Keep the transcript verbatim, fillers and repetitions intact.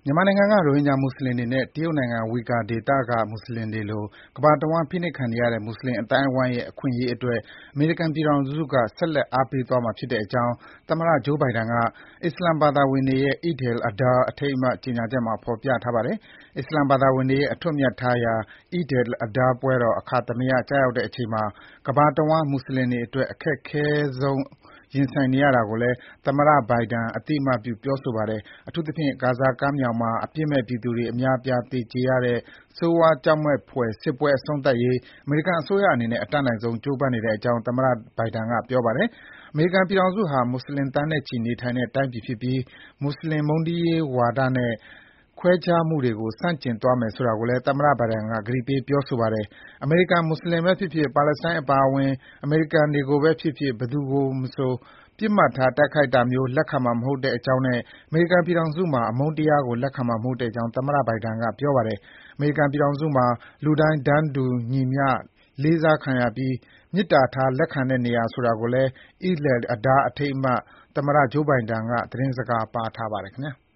မြန်မာနိုင်ငံက ရိုဟင်ဂျာမွတ်ဆလင်တွေနဲ့ တရုတ်နိုင်ငံ ဝီဂါဒေသက မွတ်ဆလင်တွေလို ကမ္ဘာတဝန်း ဖိနှိပ်ခံနေရတဲ့ မွတ်ဆလင်အသိုင်းအဝိုင်းရဲ့ အခွင့်အရေးအတွက် အမေရိကန်ပြည်ထောင်စုက ဆက်လက် အားပေးသွားမှာဖြစ်တဲ့အကြောင်း သမ္မတ Joe Biden က အစ္စလာမ်ဘာသာဝင်တွေရဲ့ Eid al-Adha အထိမ်းအမှတ် ကြေညာချက်မှာ ဖော်ပြထားပါတယ်။ အစ္စလာမ်ဘာသာဝင်တွေရဲ့ အထွဋ်အမြတ်ထားရာ Eid al-Adha ပွဲတော် အခါသမယ ကျရောက်တဲ့အချိန်မှာ ကမ္ဘာတဝန်း မွတ်ဆလင်တွေအတွက် အခက်ခဲဆုံး ရင်ဆိုင်နေရတာကိုလည်း သမ္မတ Biden အသိအမှတ်ပြု ပြောဆိုပါတယ်။ အထူးသဖြင့် ဂါဇာကမ်းမြောင်မှာ အပြစ်မဲ့ပြည်သူတွေ အများအပြား သေကြေရတဲ့ ဆိုးရွားကြောက်မက်ဖွယ် စစ်ပွဲ အဆုံးသတ်ရေး အမေရိကန်အစိုးရအနေနဲ့ အတတ်နိုင်ဆုံး ကြိုးပမ်းနေတဲ့အကြောင်း သမ္မတ Biden က ပြောပါတယ်။ အမေရိကန်ပြည်ထောင်စုဟာ မွတ်ဆလင် သန်းနဲ့ချီနေထိုင်တဲ့ တိုင်းပြည်ဖြစ်ပြီး မွတ်ဆလင် မုန်းတီးရေးဝါဒနဲ့ ခွဲခြားမှုတွေကို ဆန့်ကျင်သွားမယ်ဆိုတာကိုလည်း သမ္မတ Biden က ကတိပေး ပြောဆိုပါတယ်။ အမေရိကန် မွတ်ဆလင်ပဲဖြစ်ဖြစ်၊ ပါလက်စတိုင်းအပါအဝင် အမေရိကန်တွေကိုပဲဖြစ်ဖြစ် ဘယ်သူကိုမဆို ပစ်မှတ်ထား တိုက်ခိုက်တာမျိုး လက်ခံမှာမဟုတ်တဲ့အကြောင်းနဲ့ အမေရိကန်ပြည်ထောင်စုမှာ အမုန်းတရားကို လက်ခံမှာမဟုတ်တဲ့အကြောင်း သမ္မတ Biden က ပြောပါတယ်။ အမေရိကန်ပြည်ထောင်စုမှာ လူတိုင်း တန်းတူညီမျှ လေးစားခံရပြီး မေတ္တာထား လက်ခံတဲ့နေရာဆိုတာကိုလည်း Eid al-Adha အထိမ်းအမှတ် သမ္မတ Joe Biden က သတင်းစကား ပါးထားပါတယ်ခင်ဗျာ။